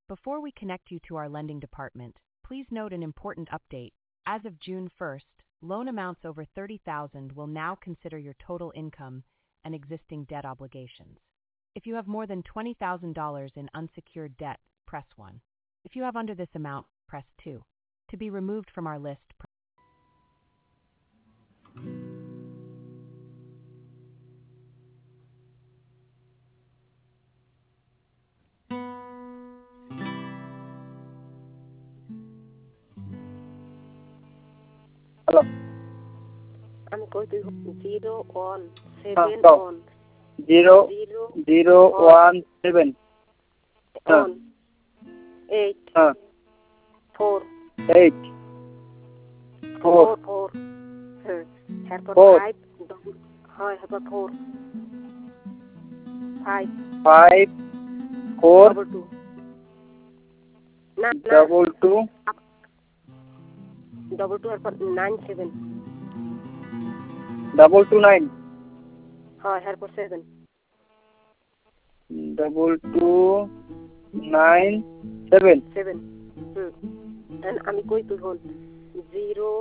Before we connect you to our lending department, please note an important update. As of June 1st, loan amounts over $30,000 will now consider your total income and existing debt obligations. If you have more than $20,000 in unsecured debt, press 1. If you have under this amount, press 2. To be removed from our list, Hello. I'm going to 017 Stop. on 017 on 8 4 8 4 4 Herper 4 5 Herper 4 5 5 4 double 2 double 2 double 2 Herper 9 7 double 2 9 Herper 7 double 2 9 7 7 and I'm going to hold 0